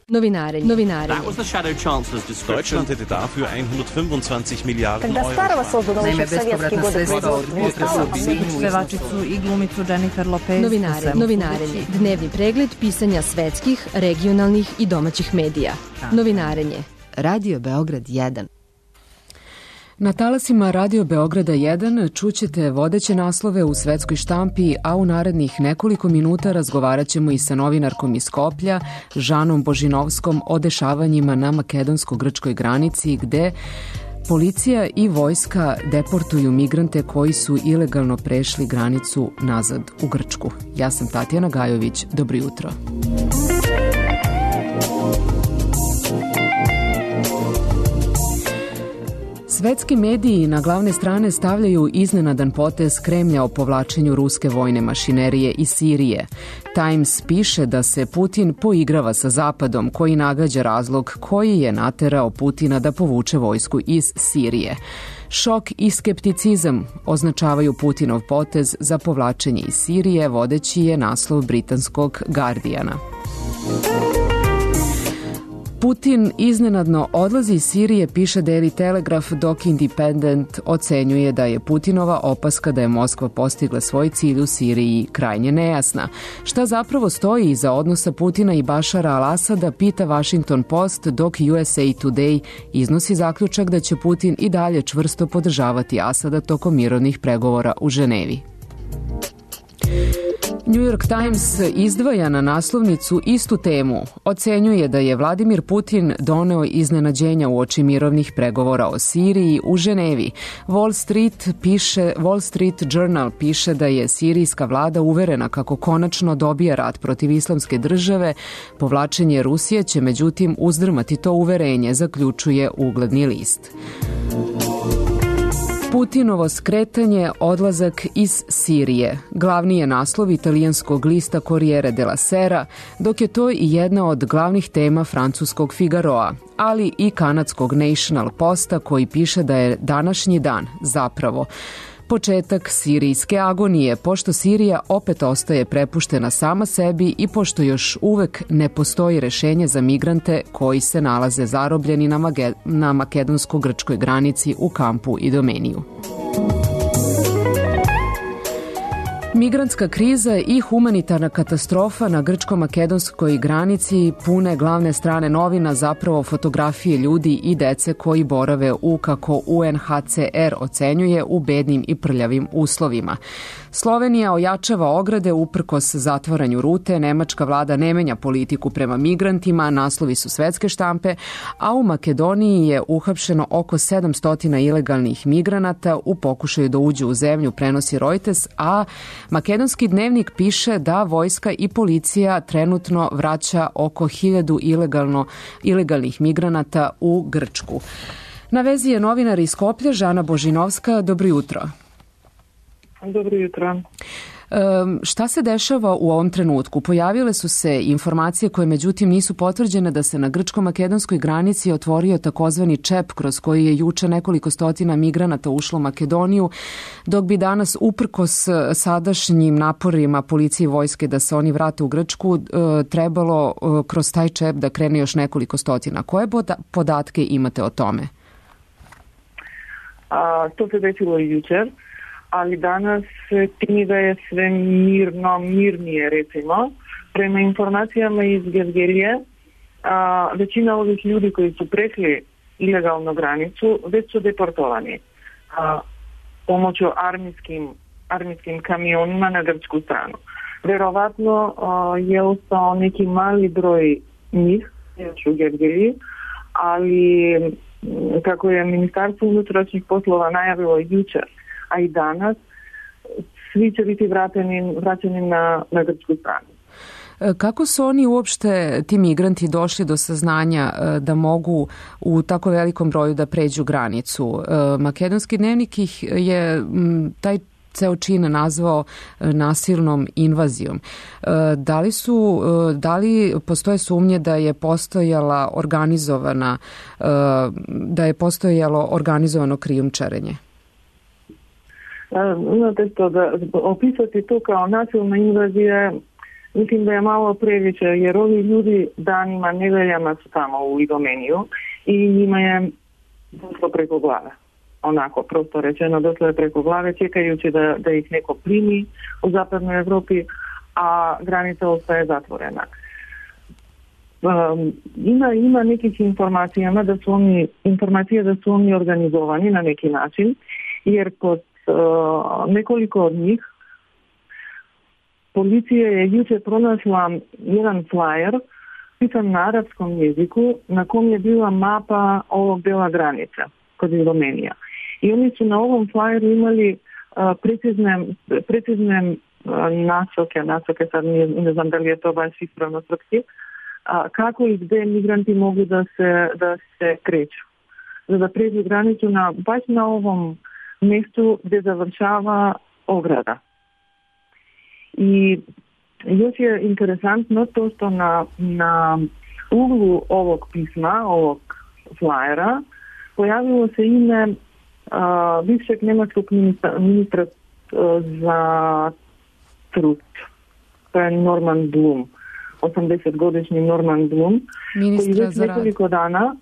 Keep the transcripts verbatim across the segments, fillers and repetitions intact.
Novinarenje. Novinarenje. That was the shadow chancellor's description. Deutschland hätte dafür hundertfünfundzwanzig Milliarden Когда Старого создано еще в советские годы производства. Pevačicu i glumicu Jennifer Lopez. Novinare, novinarenje. Dnevni pregled pisanja svetskih, regionalnih i domaćih medija. Novinarenje. Radio Beograd jedan. Na talasima Radio Beograda jedan čućete vodeće naslove u svetskoj štampi, a u narednih nekoliko minuta razgovarat ćemo i sa novinarkom iz Skoplja, Žanom Božinovskom, o dešavanjima na makedonsko-grčkoj granici, gde policija i vojska deportuju migrante koji su ilegalno prešli granicu nazad u Grčku. Ja sam Tatjana Gajović, dobro jutro. Svetski mediji na glavne strane stavljaju iznenadan potez Kremlja o povlačenju ruske vojne mašinerije iz Sirije. Times piše da se Putin poigrava sa Zapadom, koji nagađa razlog koji je naterao Putina da povuče vojsku iz Sirije. Šok i skepticizam označavaju Putinov potez za povlačenje iz Sirije, vodeći je naslov britanskog Guardiana. Putin iznenadno odlazi iz Sirije, piše Daily Telegraph, dok Independent ocenjuje da je Putinova opaska da je Moskva postigla svoj cilj u Siriji krajnje nejasna. Šta zapravo stoji iza odnosa Putina i Bašara al-Asada, pita Washington Post, dok U S A Today iznosi zaključak da će Putin i dalje čvrsto podržavati Asada tokom mirovnih pregovora u Ženevi. New York Times izdvaja na naslovnicu istu temu. Ocenjuje da je Vladimir Putin doneo iznenađenja uoči mirovnih pregovora o Siriji u Ženevi. Wall Street piše, Wall Street Journal piše da je sirijska vlada uverena kako konačno dobija rat protiv islamske države. Povlačenje Rusije će međutim uzdrmati to uverenje, zaključuje ugledni list. Putinovo skretanje, odlazak iz Sirije. Glavni je naslov italijanskog lista Corriere della Sera, dok je to i jedna od glavnih tema francuskog Figaroa, ali i kanadskog National Posta, koji piše da je današnji dan zapravo početak sirijske agonije, pošto Sirija opet ostaje prepuštena sama sebi i pošto još uvek ne postoji rešenje za migrante koji se nalaze zarobljeni na, Mage- na makedonsko-grčkoj granici u kampu Idomeniju. Migrantska kriza i humanitarna katastrofa na grčko-makedonskoj granici pune glavne strane novina, zapravo fotografije ljudi i dece koji borave u, kako U N H C R ocenjuje, u bednim i prljavim uslovima. Slovenija ojačava ograde uprkos zatvaranju rute, nemačka vlada ne menja politiku prema migrantima, naslovi su svetske štampe, a u Makedoniji je uhapšeno oko sedamsto ilegalnih migranata u pokušaju da uđu u zemlju, prenosi Reuters, a Makedonski dnevnik piše da vojska i policija trenutno vraća oko hiljadu ilegalno, ilegalnih migranata u Grčku. Na vezi je novinar iz Skoplja, Žana Božinovska. Dobro jutro. Dobro jutro. Um, šta se dešava u ovom trenutku? Pojavile su se informacije koje međutim nisu potvrđene da se na grčko-makedonskoj granici otvorio takozvani čep kroz koji je juče nekoliko stotina migranata ušlo u Makedoniju, dok bi danas uprkos sadašnjim naporima policije i vojske da se oni vrate u Grčku trebalo kroz taj čep da krene još nekoliko stotina. Koje podatke imate o tome? A, to se desilo i jučer, ali danas čini da je sve mirno, mirnije, recimo. Prema informacijama iz Gevgelije, a, većina ovih ljudi koji su prešli ilegalno granicu već su deportovani a, pomoću armijskim, armijskim kamionima na grčku stranu. Verovatno a, je ostao neki mali broj njih još u Gevgeliji, ali kako je Ministarstvo unutrašnjih poslova najavilo jučer, a i danas, svi će biti vraćeni, vraćeni na, na grčku stranu. Kako su oni uopšte, ti migranti, došli do saznanja da mogu u tako velikom broju da pređu granicu? Makedonski dnevnik ih je taj ceo čin nazvao nasilnom invazijom. Da li su, da li postoje sumnje da je postojala organizovana, da je postojalo organizovano krijumčarenje? Znate što, da opisati to kao nasilna invazija mislim da je malo previše, jer ovi ljudi danima, nedeljama su tamo u Idomeniju i njima je došlo preko glave. Onako, prosto rečeno, došlo je preko glave, čekajući da, da ih neko primi u zapadnoj Evropi, a granica ostaje zatvorena. Um, ima, ima nekih informacija da su oni, informacije da su oni organizovani na neki način, jer kod uh, nekoliko od njih policija je juče pronašla jedan flyer pisan na arapskom jeziku na kom je bila mapa ovog dela granice kod Idomenija. I oni su na ovom flyeru imali uh, precizne, precizne uh, nasoke, nasoke sad ne, ne znam da li je to baš ispravno srpski, a, kako i gde migranti mogu da se, da se kreću. Da, da pređu granicu na, baš na ovom mjestu gde završava ograda. I još je interesantno to što na, na uglu ovog pisma, ovog flyera, pojavilo se ime a, bivšeg nemačkog ministra, ministra a, za trud. To je Norman Blum. osamdesetgodišnji Norman Blum, ministra koji već za nekoliko dana...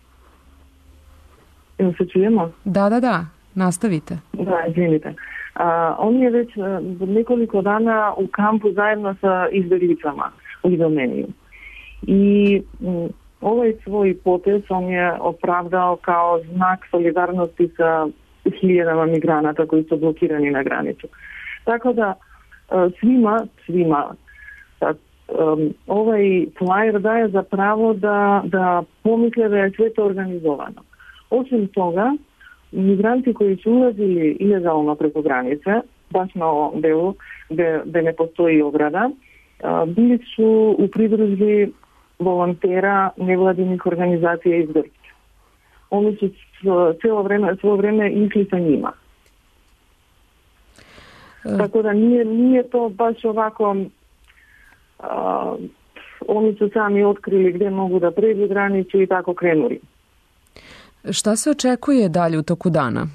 Evo se čujemo? Da, da, da, nastavite. Da, izvinite. A, on je već a, nekoliko dana u kampu zajedno sa izbjeglicama u Idomeniju. I m, ovaj svoj potez on je opravdao kao znak solidarnosti sa hiljadama migranata koji su blokirani na granicu. Tako da a, svima, svima, a, Um, ovaj flyer daje za pravo da, da pomisle da je sve to organizovano. Osim toga, migranti koji su ulazili ilegalno preko granice, baš na ovom delu gde, gde ne postoji ograda, uh, bili su u pridružbi volontera nevladinih organizacija iz Grčke. Oni su cijelo vreme, svo vreme išli sa njima. Uh. Tako da nije, nije to baš ovako... Uh, oni su sami otkrili gdje mogu da pređu granicu i tako krenuli. Šta se očekuje dalje u toku dana?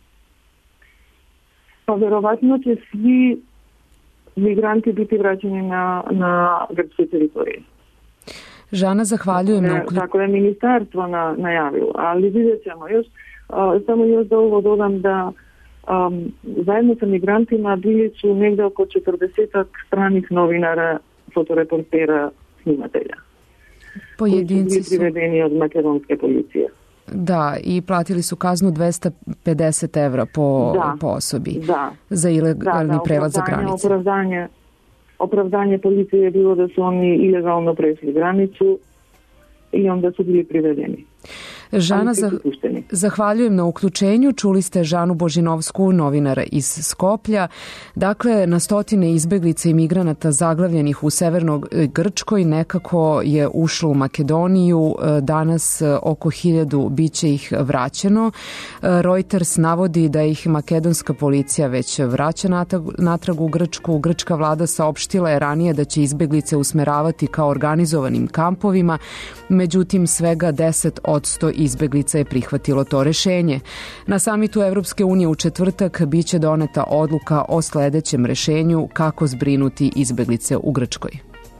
Pa verovatno će svi migranti biti vraćeni na, na grčke teritorije. Žana, zahvaljujem ne, na uključenju. Tako je ministarstvo na, najavilo, ali vidjet ćemo još. Uh, samo još da ovo dodam da um, zajedno sa migrantima bili su negdje oko četrdesetak stranih novinara, fotoreportera, snimatelja. Pojedinci su privedeni od makedonske policije. Da, i platili su kaznu dvesta pedeset evra po, da, po osobi da, za ilegalni da, da, prelaz za granicu. Opravdanje, opravdanje policije je bilo da su oni ilegalno prešli granicu i onda su bili privedeni. Žana, zah, zahvaljujem na uključenju. Čuli ste Žanu Božinovsku, novinara iz Skoplja. Dakle, na stotine izbeglica i migranata zaglavljenih u severnoj Grčkoj nekako je ušlo u Makedoniju. Danas oko hiljadu biće ih vraćeno. Reuters navodi da ih makedonska policija već vraća natrag u Grčku. Grčka vlada saopštila je ranije da će izbeglice usmeravati kao organizovanim kampovima, međutim svega deset odsto izbeglica je prihvatilo to rešenje. Na samitu Evropske unije u četvrtak biće doneta odluka o sledećem rešenju kako zbrinuti izbeglice u Grčkoj.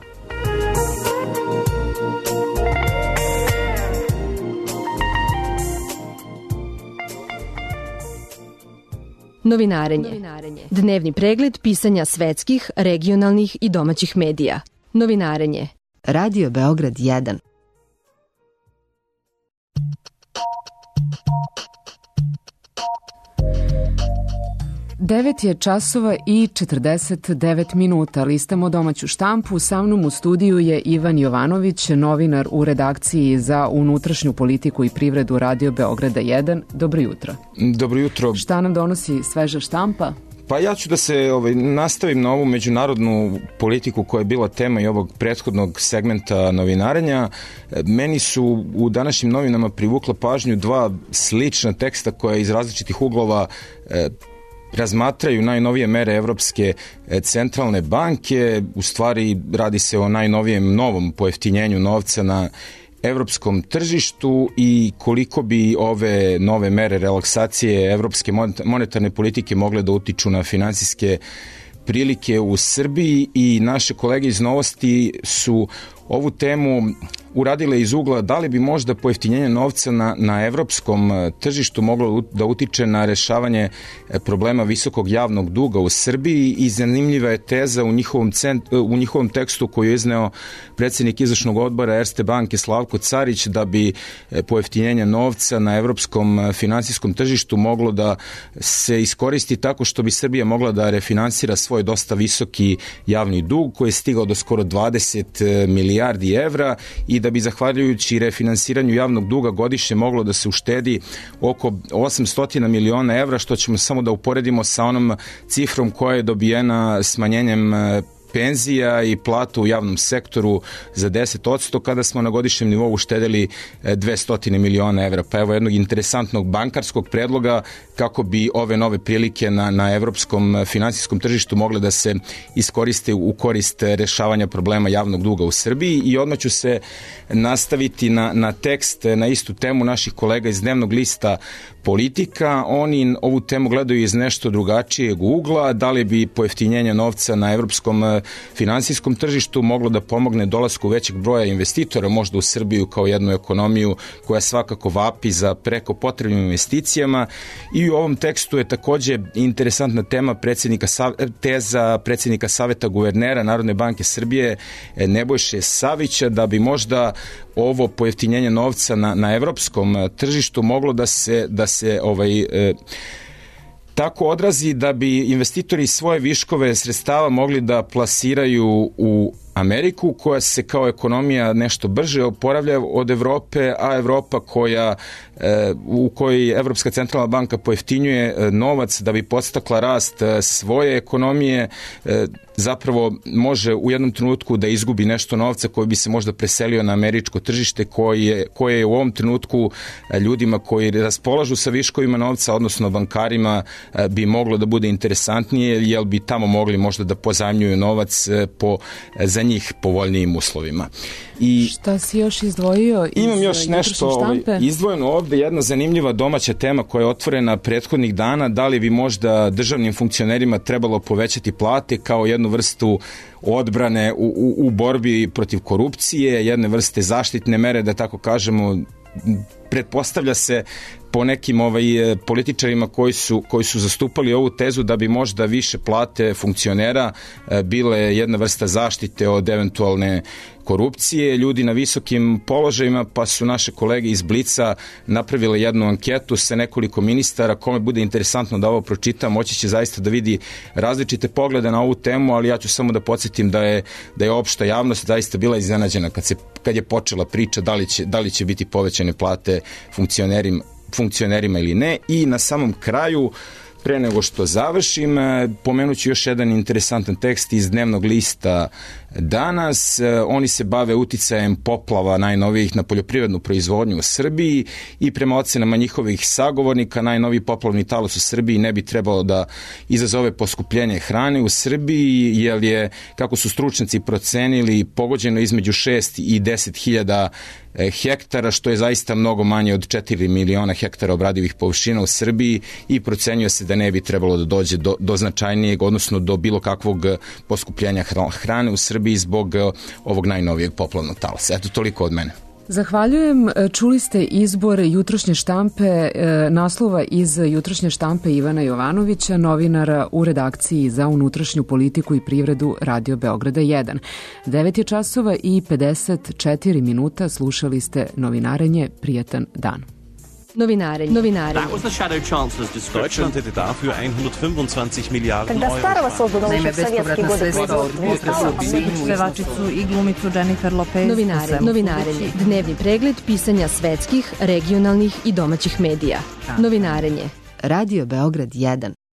Novinarenje. Dnevni pregled pisanja svetskih, regionalnih i domaćih medija. Novinarenje. Radio Beograd jedan. Devet je časova i četrdeset devet minuta. Listamo domaću štampu. Sa mnom u studiju je Ivan Jovanović, novinar u redakciji za unutrašnju politiku i privredu Radio Beograda jedan. Dobro jutro. Dobro jutro. Šta nam donosi sveža štampa? Pa ja ću da se ovaj, nastavim na ovu međunarodnu politiku koja je bila tema i ovog prethodnog segmenta novinarenja. Meni su u današnjim novinama privukla pažnju dva slična teksta koja iz različitih uglova e, razmatraju najnovije mere Evropske centralne banke. U stvari radi se o najnovijem novom pojeftinjenju novca na evropskom tržištu i koliko bi ove nove mere relaksacije evropske monetarne politike mogle da utiču na finansijske prilike u Srbiji i naše kolege iz Novosti su ovu temu uradile iz ugla da li bi možda pojeftinjenje novca na, na evropskom tržištu moglo da utiče na rešavanje problema visokog javnog duga u Srbiji i zanimljiva je teza u njihovom, cent, u njihovom tekstu koju je izneo predsjednik izvršnog odbora Erste banke Slavko Carić da bi pojeftinjenje novca na evropskom finansijskom tržištu moglo da se iskoristi tako što bi Srbija mogla da refinansira svoj dosta visoki javni dug koji je stigao do skoro dvadeset milijardi evra i da bi zahvaljujući refinansiranju javnog duga godišnje moglo da se uštedi oko osamsto miliona evra, što ćemo samo da uporedimo sa onom cifrom koja je dobijena smanjenjem penzija i platu u javnom sektoru za deset posto kada smo na godišnjem nivou uštedeli dvesta miliona evra. Pa evo jednog interesantnog bankarskog predloga kako bi ove nove prilike na, na evropskom finansijskom tržištu mogle da se iskoriste u korist rešavanja problema javnog duga u Srbiji i odmah ću se nastaviti na, na tekst na istu temu naših kolega iz dnevnog lista Politika. Oni ovu temu gledaju iz nešto drugačijeg ugla, da li bi pojeftinjenje novca na evropskom finansijskom tržištu moglo da pomogne dolasku većeg broja investitora možda u Srbiju kao jednu ekonomiju koja svakako vapi za preko potrebnim investicijama i u ovom tekstu je takođe interesantna tema predsjednika, teza predsjednika Saveta guvernera Narodne banke Srbije Nebojše Savića da bi možda ovo pojeftinjenje novca na, na evropskom tržištu moglo da se, da se ovaj, e, tako odrazi da bi investitori svoje viškove sredstava mogli da plasiraju u Ameriku, koja se kao ekonomija nešto brže oporavlja od Evrope, a Evropa koja, e, u kojoj Evropska centralna banka pojeftinjuje novac da bi podstakla rast svoje ekonomije, e, zapravo može u jednom trenutku da izgubi nešto novca koji bi se možda preselio na američko tržište koje, koje je u ovom trenutku ljudima koji raspolažu sa viškovima novca, odnosno bankarima, bi moglo da bude interesantnije, jer bi tamo mogli možda da pozajmljuju novac po za njih povoljnijim uslovima. I šta si još izdvojio iz imam još nešto ovaj, izdvojeno ovde, jedna zanimljiva domaća tema koja je otvorena prethodnih dana, da li bi možda državnim funkcionerima trebalo povećati plate kao jednu vrstu odbrane u, u, u borbi protiv korupcije, jedne vrste zaštitne mere, da tako kažemo. Pretpostavlja se po nekim ovaj, političarima koji su, koji su zastupali ovu tezu da bi možda više plate funkcionera bile jedna vrsta zaštite od eventualne korupcije, ljudi na visokim položajima, pa su naše kolege iz Blica napravile jednu anketu sa nekoliko ministara. Kome bude interesantno da ovo pročitam, moći će zaista da vidi različite poglede na ovu temu, ali ja ću samo da podsjetim da je, da je opšta javnost zaista bila iznenađena kad, se, kad je počela priča da li će, da li će biti povećane plate funkcionerima, funkcionerima ili ne. I na samom kraju, pre nego što završim, pomenuću još jedan interesantan tekst iz dnevnog lista Danas. Oni se bave uticajem poplava najnovijih na poljoprivrednu proizvodnju u Srbiji i prema ocenama njihovih sagovornika najnoviji poplavni talas u Srbiji ne bi trebalo da izazove poskupljenje hrane u Srbiji, jer je, kako su stručnjaci procenili, pogođeno između šest i deset hiljada hektara, što je zaista mnogo manje od četiri miliona hektara obradivih površina u Srbiji i procenjuje se da ne bi trebalo da dođe do, do značajnijeg, odnosno do bilo kakvog poskupljenja hrane u Srbiji zbog ovog najnovijeg poplavnog talasa. Eto, toliko od mene. Zahvaljujem. Čuli ste izbor jutrošnje štampe, naslova iz jutrošnje štampe Ivana Jovanovića, novinara u redakciji za unutrašnju politiku i privredu Radio Beograda jedan. devet je časova i pedeset četiri minuta. Slušali ste Novinarenje. Prijatan dan. Novinarenje. Novinarenje. That was the Shadow Chancellor's description. Deutschland hätte dafür hundertfünfundzwanzig Milliarden Euro. Naime, bespovratna sredstva od budžeta Srbije. Pevačicu i glumicu Jennifer Lopez. Novinarenje. Novinarenje. Dnevni pregled pisanja svetskih, regionalnih i domaćih medija. Novinarenje. Radio Beograd jedan.